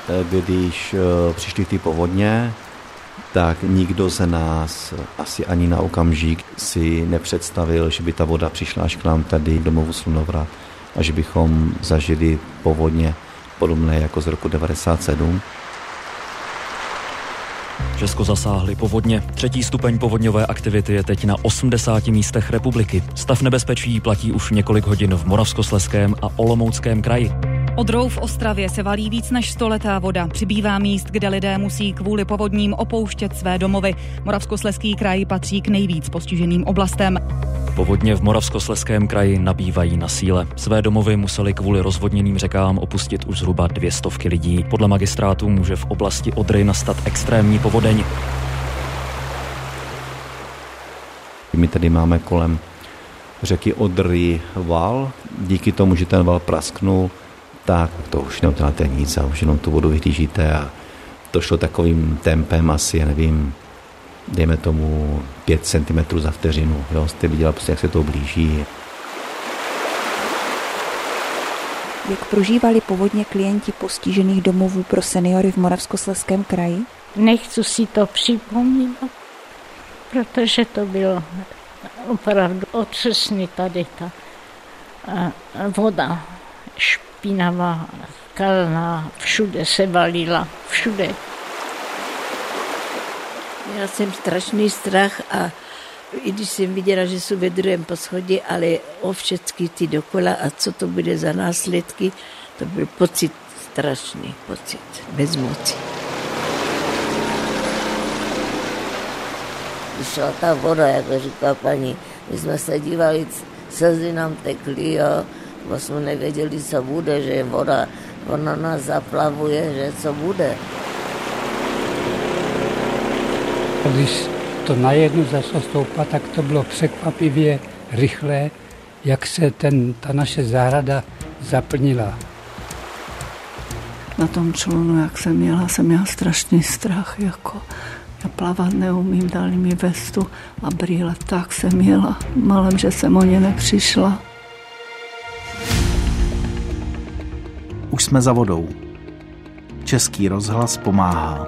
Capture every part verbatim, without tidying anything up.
když přišly ty povodně, tak nikdo z nás asi ani na okamžik si nepředstavil, že by ta voda přišla až k nám tady domovu Slunovrad a že bychom zažili povodně podobné jako z roku devadesát sedm. Česko zasáhly povodně. Třetí stupeň povodňové aktivity je teď na osmdesáti místech republiky. Stav nebezpečí platí už několik hodin v Moravskoslezském a Olomouckém kraji. Odrou v Ostravě se valí víc než stoletá voda. Přibývá míst, kde lidé musí kvůli povodním opouštět své domovy. Moravskoslezský kraj patří k nejvíc postiženým oblastem. Povodně v Moravskoslezském kraji nabývají na síle. Své domovy museli kvůli rozvodněným řekám opustit už zhruba dvě stovky lidí. Podle magistrátu může v oblasti Odry nastat extrémní povodeň. My tady máme kolem řeky Odry val. Díky tomu, že ten val prasknul, tak to už neuděláte nic a už jenom tu vodu vyhlížíte a to šlo takovým tempem asi, já nevím, dejme tomu pět centimetrů za vteřinu. Jo? Jste viděla, prostě, jak se to blíží. Jak prožívali povodně klienti postižených domovů pro seniory v Moravskoslezském kraji? Nechci si to připomínat, protože to bylo opravdu otřesný tady ta voda špinavá, kalná, všude se valila, všude. Měla jsem strašný strach a i když jsem viděla, že jsou ve druhém poschodí, ale o všechny ty dokola a co to bude za následky, to byl pocit, strašný pocit, bez moci. Šla ta voda, jako říká paní, my jsme se dívali, slzy nám tekly a vlastně nevěděli, co bude, že voda, ona nás zaplavuje, že co bude. Když to najednou začalo stoupat, tak to bylo překvapivě rychlé, jak se ten, ta naše zahrada zaplnila. Na tom člunu, jak jsem měla, jsem měla strašný strach, jako já plavat neumím, dali mi vestu a brýle, tak jsem měla, malem, že jsem o ně nepřišla. Už jsme za vodou. Český rozhlas pomáhá.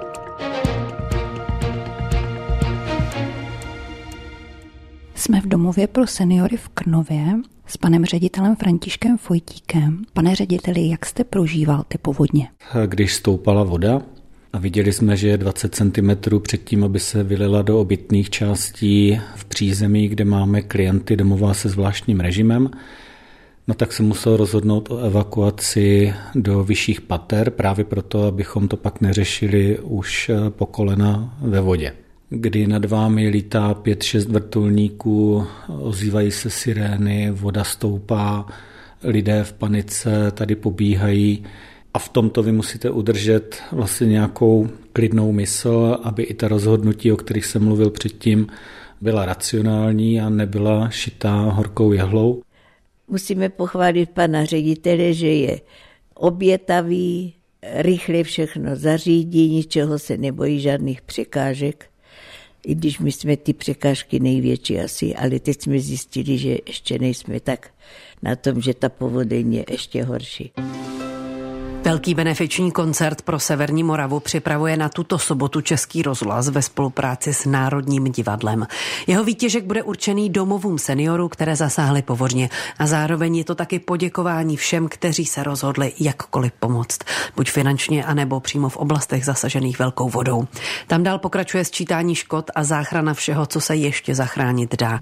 Jsme v domově pro seniory v Krnově s panem ředitelem Františkem Fojtíkem. Pane řediteli, jak jste prožíval ty povodně? Když stoupala voda a viděli jsme, že je dvacet centimetrů před tím, aby se vylila do obytných částí v přízemí, kde máme klienty domova se zvláštním režimem, no tak se musel rozhodnout o evakuaci do vyšších pater, právě proto, abychom to pak neřešili už po kolena ve vodě. Kdy nad vámi lítá pět šest vrtulníků, ozývají se sirény, voda stoupá, lidé v panice tady pobíhají a v tomto vy musíte udržet vlastně nějakou klidnou mysl, aby i ta rozhodnutí, o kterých jsem mluvil předtím, byla racionální a nebyla šitá horkou jehlou. Musíme pochválit pana ředitele, že je obětavý, rychle všechno zařídí, ničeho se nebojí, žádných překážek. I když my jsme ty překážky největší asi, ale teď jsme zjistili, že ještě nejsme tak na tom, že ta povodeň je ještě horší. Velký benefiční koncert pro Severní Moravu připravuje na tuto sobotu Český rozhlas ve spolupráci s Národním divadlem. Jeho výtěžek bude určený domovům seniorů, které zasáhly povodně a zároveň je to taky poděkování všem, kteří se rozhodli jakkoliv pomoct, buď finančně, anebo přímo v oblastech zasažených velkou vodou. Tam dál pokračuje sčítání škod a záchrana všeho, co se ještě zachránit dá.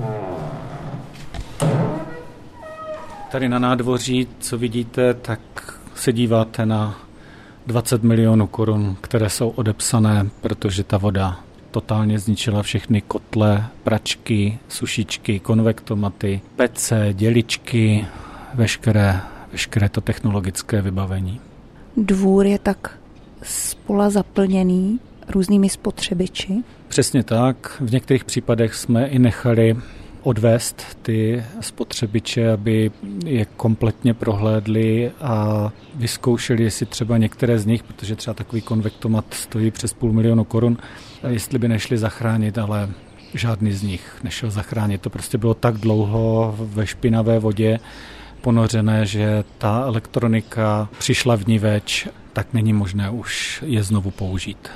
Tady na nádvoří, co vidíte, tak se díváte na dvacet milionů korun, které jsou odepsané, protože ta voda totálně zničila všechny kotle, pračky, sušičky, konvektomaty, pece, děličky, veškeré, veškeré to technologické vybavení. Dvůr je tak spola zaplněný různými spotřebiči? Přesně tak. V některých případech jsme i nechali odvést ty spotřebiče, aby je kompletně prohlédli a vyzkoušeli, jestli třeba některé z nich, protože třeba takový konvektomat stojí přes půl milionu korun, jestli by nešli zachránit, ale žádný z nich nešel zachránit. To prostě bylo tak dlouho ve špinavé vodě, ponořené, že ta elektronika přišla vniveč, tak není možné už je znovu použít.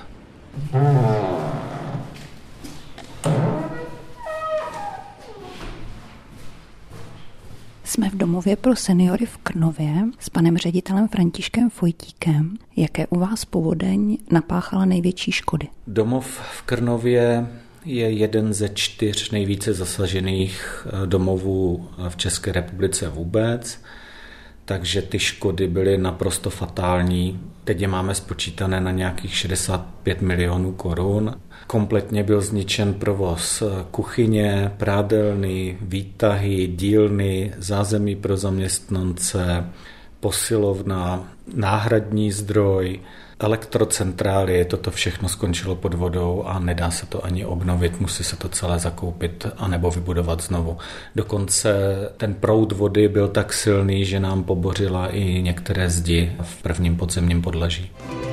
Jsme v domově pro seniory v Krnově s panem ředitelem Františkem Fojtíkem. Jaké u vás povodeň napáchala největší škody? Domov v Krnově je jeden ze čtyř nejvíce zasažených domovů v České republice vůbec, takže ty škody byly naprosto fatální. Teď je máme spočítané na nějakých šedesát pět milionů korun. Kompletně byl zničen provoz kuchyně, prádelny, výtahy, dílny, zázemí pro zaměstnance, posilovna, náhradní zdroj, elektrocentrály. Toto všechno skončilo pod vodou a nedá se to ani obnovit, musí se to celé zakoupit anebo vybudovat znovu. Dokonce ten proud vody byl tak silný, že nám pobořila i některé zdi v prvním podzemním podlaží.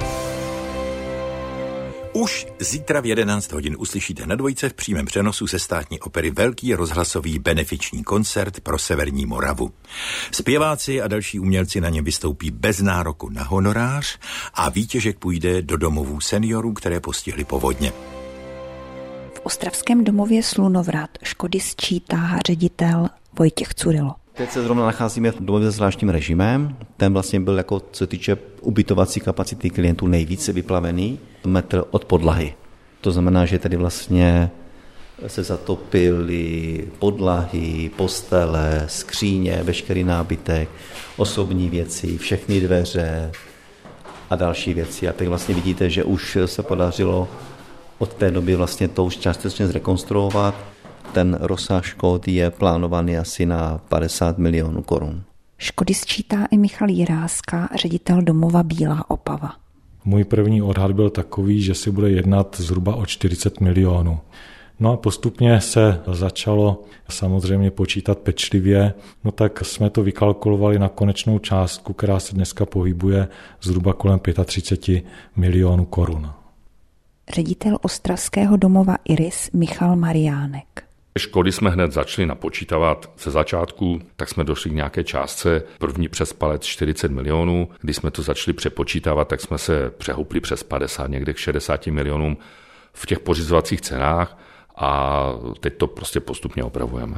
Už zítra v jedenáct hodin uslyšíte na Dvojce v přímém přenosu ze Státní opery velký rozhlasový benefiční koncert pro Severní Moravu. Zpěváci a další umělci na něm vystoupí bez nároku na honorář a výtěžek půjde do domovů seniorů, které postihly povodně. V ostravském domově Slunovrad škody sčítá ředitel Vojtěch Curilo. Teď se zrovna nacházíme v domově se zvláštním režimem. Ten vlastně byl, jako co se týče ubytovací kapacity klientů, nejvíce vyplavený metr od podlahy. To znamená, že tady vlastně se zatopily podlahy, postele, skříně, veškerý nábytek, osobní věci, všechny dveře a další věci. A teď vlastně vidíte, že už se podařilo od té doby vlastně to už částečně zrekonstruovat. Ten rozsah škod je plánovaný asi na padesát milionů korun. Škody sčítá i Michal Jiráska, ředitel domova Bílá Opava. Můj první odhad byl takový, že si bude jednat zhruba o čtyřicet milionů. No a postupně se začalo samozřejmě počítat pečlivě, no tak jsme to vykalkulovali na konečnou částku, která se dneska pohybuje zhruba kolem třicet pět milionů korun. Ředitel ostravského domova Iris Michal Mariánek. Škody jsme hned začali napočítávat ze začátku, tak jsme došli k nějaké částce, první přes palec čtyřicet milionů. Když jsme to začali přepočítávat, tak jsme se přehoupli přes padesát, někde k šedesáti milionům v těch pořizovacích cenách a teď to prostě postupně opravujeme.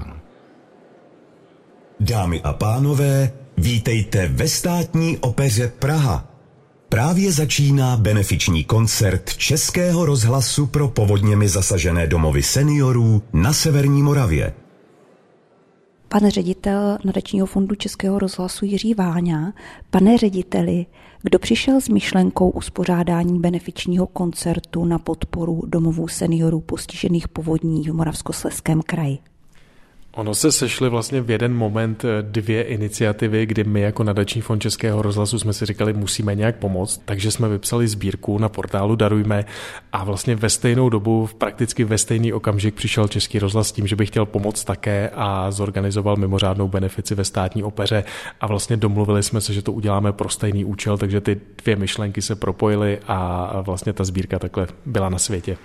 Dámy a pánové, vítejte ve Státní opeře Praha. Právě začíná benefiční koncert Českého rozhlasu pro povodněmi zasažené domovy seniorů na Severní Moravě. Pan ředitel Nadačního fondu Českého rozhlasu Jiří Váňa. Pane řediteli, kdo přišel s myšlenkou uspořádání benefičního koncertu na podporu domovů seniorů postižených povodní v Moravskoslezském kraji? Ono se sešly vlastně v jeden moment dvě iniciativy, kdy my jako Nadační fond Českého rozhlasu jsme si říkali, musíme nějak pomoct, takže jsme vypsali sbírku na portálu Darujme a vlastně ve stejnou dobu, prakticky ve stejný okamžik přišel Český rozhlas s tím, že by chtěl pomoct také a zorganizoval mimořádnou benefici ve Státní opeře a vlastně domluvili jsme se, že to uděláme pro stejný účel, takže ty dvě myšlenky se propojily a vlastně ta sbírka takhle byla na světě.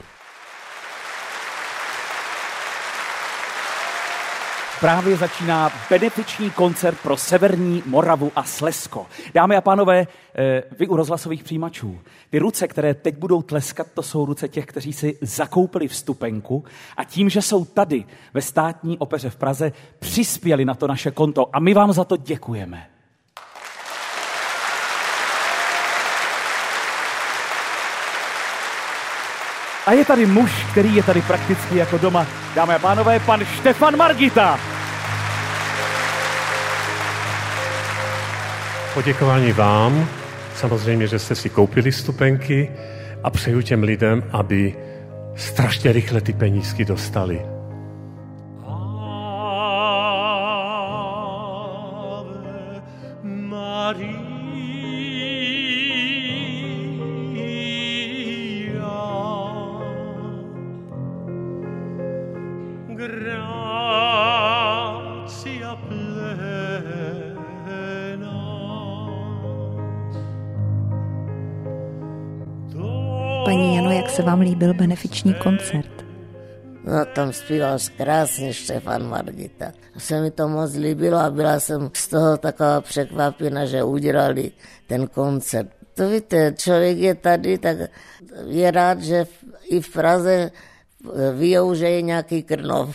Právě začíná benefiční koncert pro Severní Moravu a Slezsko. Dámy a pánové, vy u rozhlasových přijímačů, ty ruce, které teď budou tleskat, to jsou ruce těch, kteří si zakoupili vstupenku a tím, že jsou tady ve Státní opeře v Praze, přispěli na to naše konto a my vám za to děkujeme. A je tady muž, který je tady prakticky jako doma. Dámy a pánové, pan Štefan Margita. Poděkování vám, samozřejmě, že jste si koupili vstupenky a přeju těm lidem, aby strašně rychle ty penízky dostali. Ave Maria. Paní Jano, jak se vám líbil benefiční koncert? No tam zpíval krásně Štefan Margita. Se mi to moc líbilo a byla jsem z toho taková překvapena, že udělali ten koncert. To víte, člověk je tady, tak je rád, že i v Praze víjou, že je nějaký Krnov.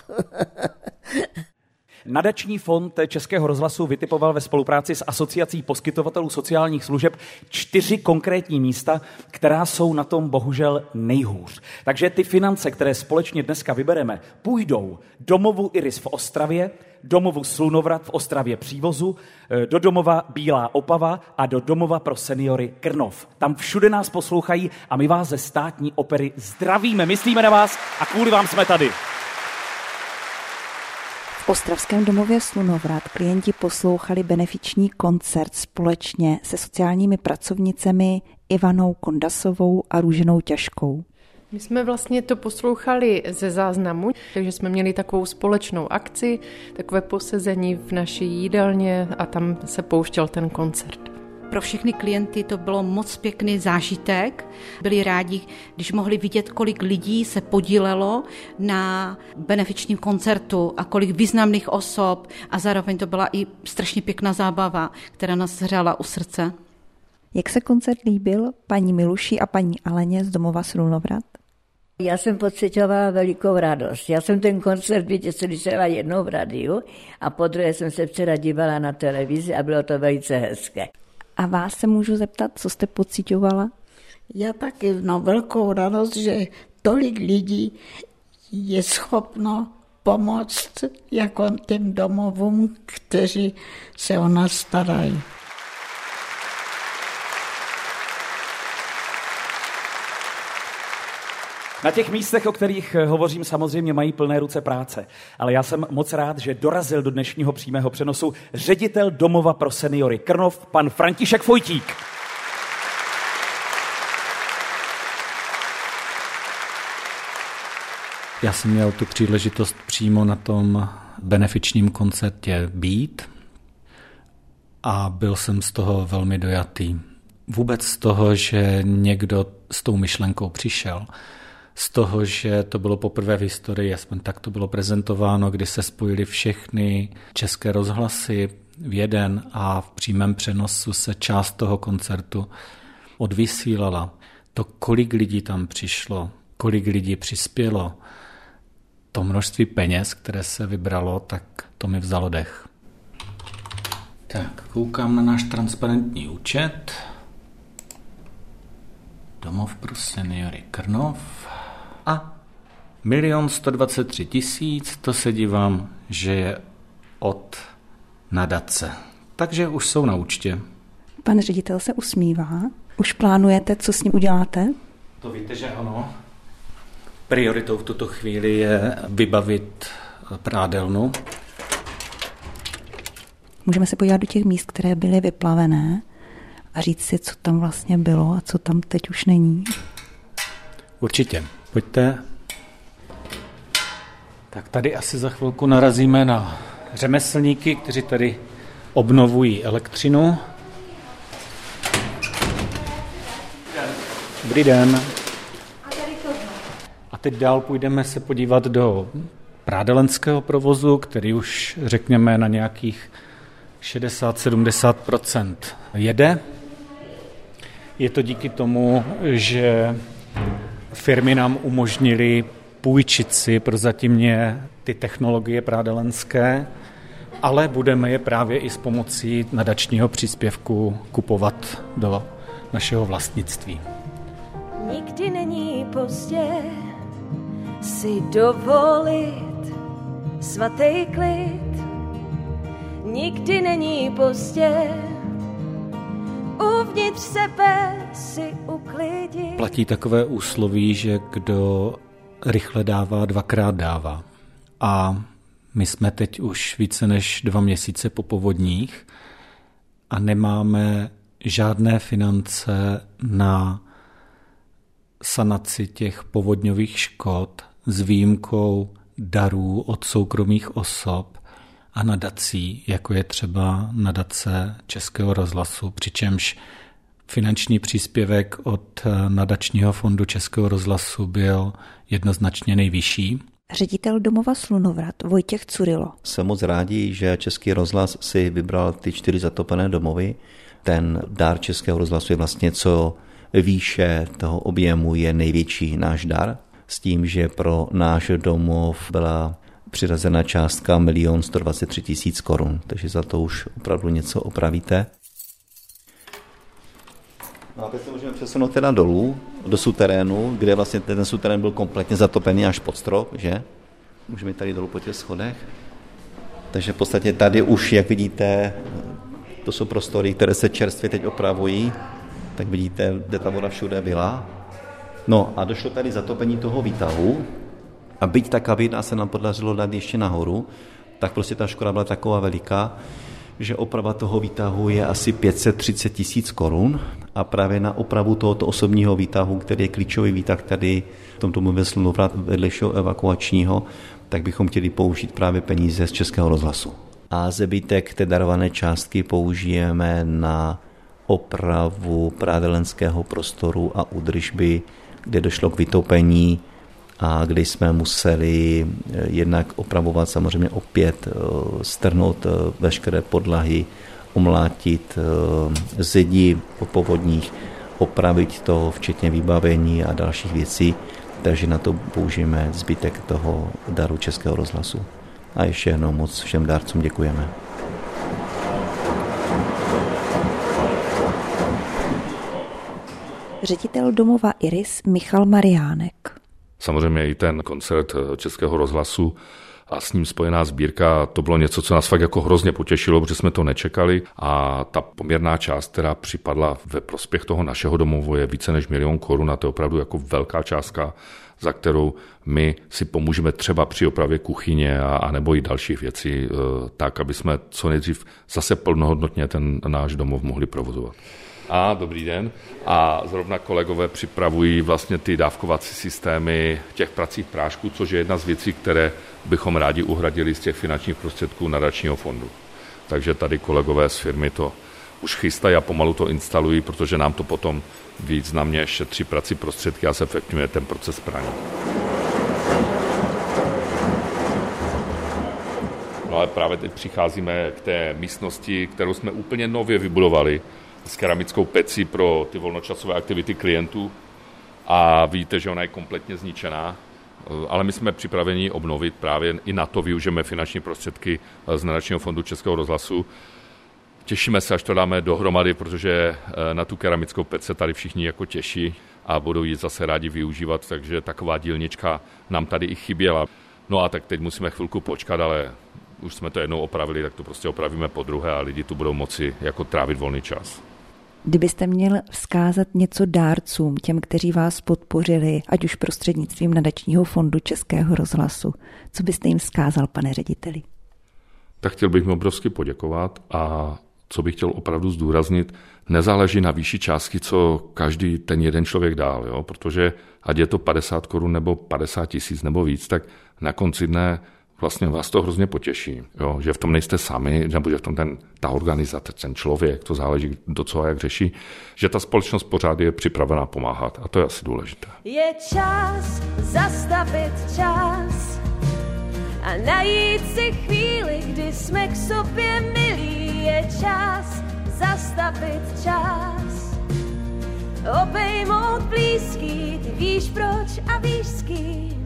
Nadační fond Českého rozhlasu vytipoval ve spolupráci s Asociací poskytovatelů sociálních služeb čtyři konkrétní místa, která jsou na tom bohužel nejhůř. Takže ty finance, které společně dneska vybereme, půjdou domovu Iris v Ostravě, domovu Slunovrat v Ostravě Přívozu, do domova Bílá Opava a do domova pro seniory Krnov. Tam všude nás poslouchají a my vás ze Státní opery zdravíme, myslíme na vás a kvůli vám jsme tady. V ostravském domově Slunovrat klienti poslouchali benefiční koncert společně se sociálními pracovnicemi Ivanou Kondasovou a Růženou Ťažkou. My jsme vlastně to poslouchali ze záznamu, takže jsme měli takovou společnou akci, takové posezení v naší jídelně a tam se pouštěl ten koncert. Pro všechny klienty to bylo moc pěkný zážitek. Byli rádi, když mohli vidět, kolik lidí se podílelo na benefičním koncertu a kolik významných osob a zároveň to byla i strašně pěkná zábava, která nás zhřála u srdce. Jak se koncert líbil paní Miluši a paní Aleně z domova Slunovrat? Já jsem pocitovala velikou radost. Já jsem ten koncert vidět slyšela jednou v rádiu a po druhé jsem se včera dívala na televizi a bylo to velice hezké. A vás se můžu zeptat, co jste pociťovala? Já taky no velkou radost, že tolik lidí je schopno pomoct jako těm domovům, kteří se o nás starají. Na těch místech, o kterých hovořím, samozřejmě mají plné ruce práce. Ale já jsem moc rád, že dorazil do dnešního přímého přenosu ředitel domova pro seniory Krnov, pan František Fojtík. Já jsem měl tu příležitost přímo na tom benefičním koncertě být a byl jsem z toho velmi dojatý. Vůbec z toho, že někdo s tou myšlenkou přišel. Z toho, že to bylo poprvé v historii, aspoň tak to bylo prezentováno, kdy se spojily všechny české rozhlasy v jeden a v přímém přenosu se část toho koncertu odvysílala. To, kolik lidí tam přišlo, kolik lidí přispělo, to množství peněz, které se vybralo, tak to mi vzalo dech. Tak, koukám na náš transparentní účet. Domov pro seniory Krnov. A milion sto dvacet tři tisíc, to se dívám, že je od nadace. Takže už jsou na účtě. Pan ředitel se usmívá. Už plánujete, co s ním uděláte? To víte, že ano. Prioritou v tuto chvíli je vybavit prádelnu. Můžeme se podívat do těch míst, které byly vyplavené a říct si, co tam vlastně bylo a co tam teď už není. Určitě. Pojďte. Tak tady asi za chvilku narazíme na řemeslníky, kteří tady obnovují elektřinu. Dobrý den. A teď dál půjdeme se podívat do prádelenského provozu, který už řekněme na nějakých šedesát až sedmdesát procent jede. Je to díky tomu, že firmy nám umožnily půjčit si prozatímně ty technologie prádelenské, ale budeme je právě i s pomocí nadačního příspěvku kupovat do našeho vlastnictví. Nikdy není pozdě si dovolit svatý klid. Nikdy není pozdě uvnitř sebe si uklidit. Platí takové úsloví, že kdo rychle dává, dvakrát dává. A my jsme teď už více než dva měsíce po povodních a nemáme žádné finance na sanaci těch povodňových škod s výjimkou darů od soukromých osob a nadací, jako je třeba nadace Českého rozhlasu, přičemž finanční příspěvek od nadačního fondu Českého rozhlasu byl jednoznačně nejvyšší. Ředitel domova Slunovrat Vojtěch Curilo. Jsem moc rádi, že Český rozhlas si vybral ty čtyři zatopené domovy. Ten dar Českého rozhlasu je vlastně co výše toho objemu je největší náš dar. S tím, že pro náš domov byla přiřazena částka milion sto dvacet tři tisíc korun, takže za to už opravdu něco opravíte. No a teď se můžeme přesunout teda dolů, do suterénu, kde vlastně ten suterén byl kompletně zatopený až pod strop, že? Můžeme tady dolů po těch schodech. Takže v podstatě tady už, jak vidíte, to jsou prostory, které se čerstvě teď opravují, tak vidíte, kde ta voda všude byla. No a došlo tady zatopení toho výtahu a byť ta kabina se nám podařilo dát ještě nahoru, tak prostě ta škoda byla taková veliká, že oprava toho výtahu je asi pět set třicet tisíc korun a právě na opravu tohoto osobního výtahu, který je klíčový výtah tady v tomto domově Slunovrat vedlejšího evakuačního, tak bychom chtěli použít právě peníze z Českého rozhlasu. A zbytek té darované částky použijeme na opravu prádelenského prostoru a údržby, kde došlo k vytopení a kde jsme museli jednak opravovat samozřejmě opět, strhnout veškeré podlahy, omlátit zdi po povodních, opravit to včetně vybavení a dalších věcí, takže na to použijeme zbytek toho daru Českého rozhlasu. A ještě jednou moc všem dárcům děkujeme. Ředitel domova Iris Michal Mariánek. Samozřejmě i ten koncert Českého rozhlasu a s ním spojená sbírka, to bylo něco, co nás fakt jako hrozně potěšilo, protože jsme to nečekali a ta poměrná část, která připadla ve prospěch toho našeho domovu, je více než milion korun a to je opravdu jako velká částka, za kterou my si pomůžeme třeba při opravě kuchyně a, a nebo i dalších věcí, tak, aby jsme co nejdřív zase plnohodnotně ten náš domov mohli provozovat. A dobrý den. A zrovna kolegové připravují vlastně ty dávkovací systémy těch pracích prášků, což je jedna z věcí, které bychom rádi uhradili z těch finančních prostředků nadačního fondu. Takže tady kolegové z firmy to už chystají a pomalu to instalují, protože nám to potom významně šetří prací prostředky a se efektivně ten proces praní. No ale právě teď přicházíme k té místnosti, kterou jsme úplně nově vybudovali, s keramickou pecí pro ty volnočasové aktivity klientů a víte, že ona je kompletně zničená, ale my jsme připraveni obnovit právě i na to využijeme finanční prostředky z nadačního fondu Českého rozhlasu. Těšíme se, až to dáme dohromady, protože na tu keramickou pec se tady všichni jako těší a budou ji zase rádi využívat, takže taková dílnička nám tady i chyběla. No a tak teď musíme chvilku počkat, ale už jsme to jednou opravili, tak to prostě opravíme po druhé a lidi tu budou moci jako trávit volný čas. Kdybyste měl vzkázat něco dárcům, těm, kteří vás podpořili, ať už prostřednictvím nadačního fondu Českého rozhlasu, co byste jim vzkázal, pane řediteli? Tak chtěl bych mi obrovsky poděkovat a co bych chtěl opravdu zdůraznit, nezáleží na výši částky, co každý ten jeden člověk dál, jo? Protože ať je to padesát korun nebo padesát tisíc nebo víc, tak na konci dne vlastně vás to hrozně potěší, jo? Že v tom nejste sami, nebo že v tom ten, ta organizace, ten člověk, to záleží do co a jak řeší, že ta společnost pořád je připravená pomáhat a to je asi důležité. Je čas zastavit čas a najít si chvíli, kdy jsme k sobě milí. Je čas zastavit čas, obejmout blízký, ty víš proč a víš s kým.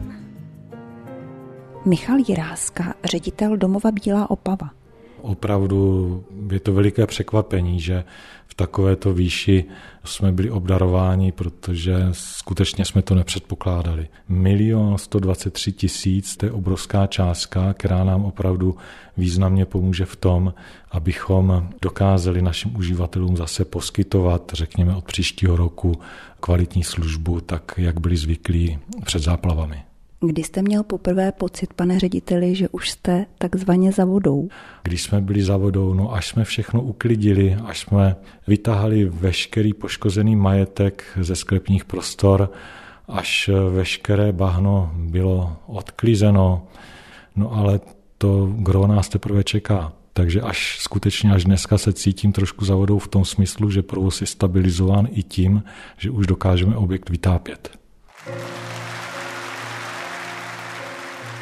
Michal Jiráska, ředitel domova Bílá Opava. Opravdu je to veliké překvapení, že v takovéto výši jsme byli obdarováni, protože skutečně jsme to nepředpokládali. Milion sto dvacet tři tisíc, to je obrovská částka, která nám opravdu významně pomůže v tom, abychom dokázali našim uživatelům zase poskytovat, řekněme od příštího roku, kvalitní službu, tak jak byli zvyklí před záplavami. Kdy jste měl poprvé pocit, pane řediteli, že už jste takzvaně za vodou? Když jsme byli za vodou, no až jsme všechno uklidili, až jsme vytahali veškerý poškozený majetek ze sklepních prostor, až veškeré bahno bylo odklizeno, no ale to gro nás teprve čeká. Takže až skutečně až dneska se cítím trošku za vodou v tom smyslu, že provoz je stabilizován i tím, že už dokážeme objekt vytápět.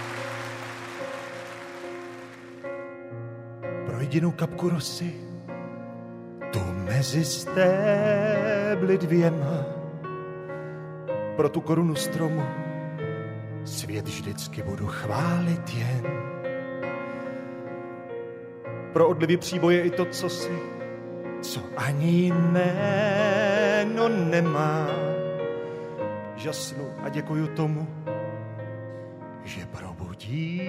pro jedinou kapku rosy, tu mezi stébly dvěma, pro tu korunu stromu svět vždycky budu chválit jen. Pro odlivy příboje i to, co si, co ani jméno nemá. Žasnu a děkuju tomu, že probudí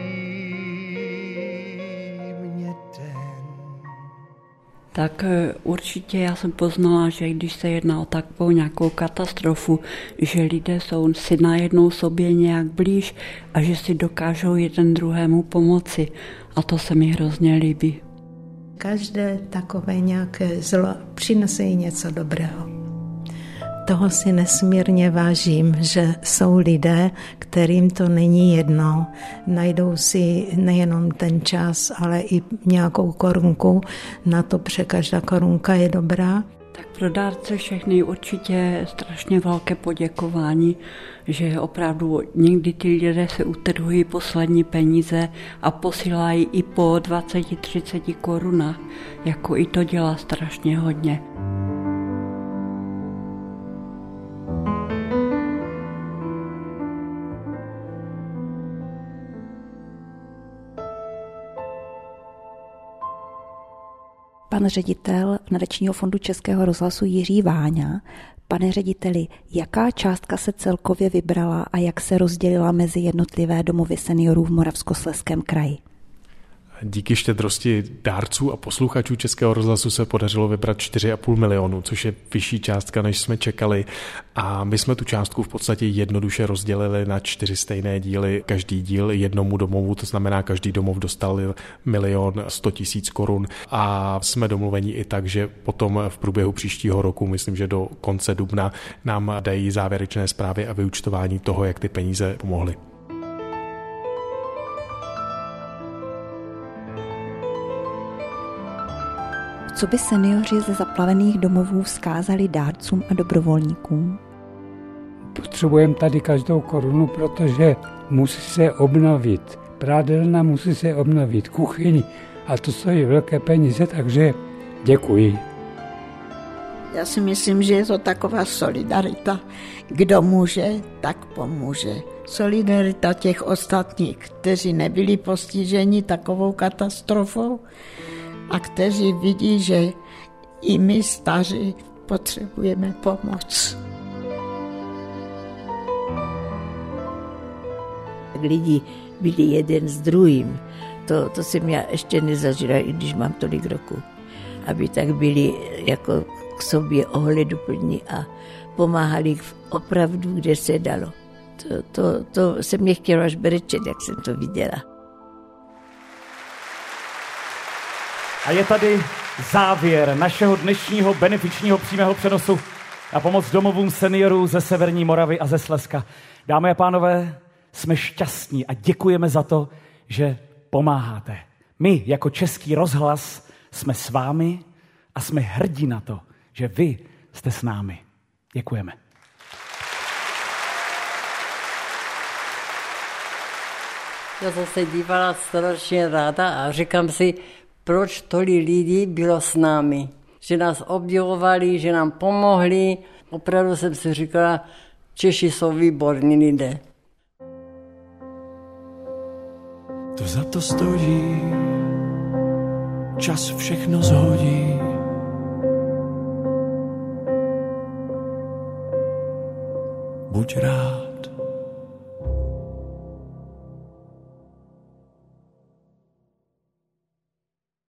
mě den. Tak určitě já jsem poznala, že když se jedná o takovou nějakou katastrofu, že lidé jsou si najednou sobě nějak blíž a že si dokážou jeden druhému pomoci. A to se mi hrozně líbí. Každé takové nějaké zlo přinese i něco dobrého. Toho si nesmírně vážím, že jsou lidé, kterým to není jedno. Najdou si nejenom ten čas, ale i nějakou korunku na to, protože každá korunka je dobrá. Tak pro dárce všechny určitě strašně velké poděkování, že opravdu někdy ty lidé se utrhují poslední peníze a posílají i po dvacet třicet korunách. Jako i to dělá strašně hodně. Pan ředitel Nadačního fondu Českého rozhlasu Jiří Váňa. Pane řediteli, jaká částka se celkově vybrala a jak se rozdělila mezi jednotlivé domovy seniorů v Moravskoslezském kraji? Díky štědrosti dárců a posluchačů Českého rozhlasu se podařilo vybrat čtyři a půl milionu, což je vyšší částka, než jsme čekali. A my jsme tu částku v podstatě jednoduše rozdělili na čtyři stejné díly. Každý díl jednomu domovu, to znamená, každý domov dostal milion sto tisíc korun. A jsme domluveni i tak, že potom v průběhu příštího roku, myslím, že do konce dubna, nám dají závěrečné zprávy a vyúčtování toho, jak ty peníze pomohly. Co by seniori ze zaplavených domovů vzkázali dárcům a dobrovolníkům? Potřebujeme tady každou korunu, protože musí se obnovit. Prádelna musí se obnovit, kuchyň a to stojí velké peníze, takže děkuji. Já si myslím, že je to taková solidarita. Kdo může, tak pomůže. Solidarita těch ostatních, kteří nebyli postiženi takovou katastrofou, a kteří vidí, že i my staří potřebujeme pomoc. Lidi byli jeden s druhým. To, to jsem já ještě nezažila, i když mám tolik roku. Aby tak byli jako k sobě ohleduplní a pomáhali opravdu, kde se dalo. To, to, to se mě chtělo až brečet, jak jsem to viděla. A je tady závěr našeho dnešního benefičního přímého přenosu na pomoc domovům seniorů ze Severní Moravy a ze Slezska. Dámy a pánové, jsme šťastní a děkujeme za to, že pomáháte. My jako Český rozhlas jsme s vámi a jsme hrdí na to, že vy jste s námi. Děkujeme. Já jsem se dívala strašně ráda a říkám si, proč tolik lidí bylo s námi. Že nás obdivovali, že nám pomohli. Opravdu jsem si říkala, Češi jsou výborní lidé. To za to stojí, čas všechno zhodí. Buď rád.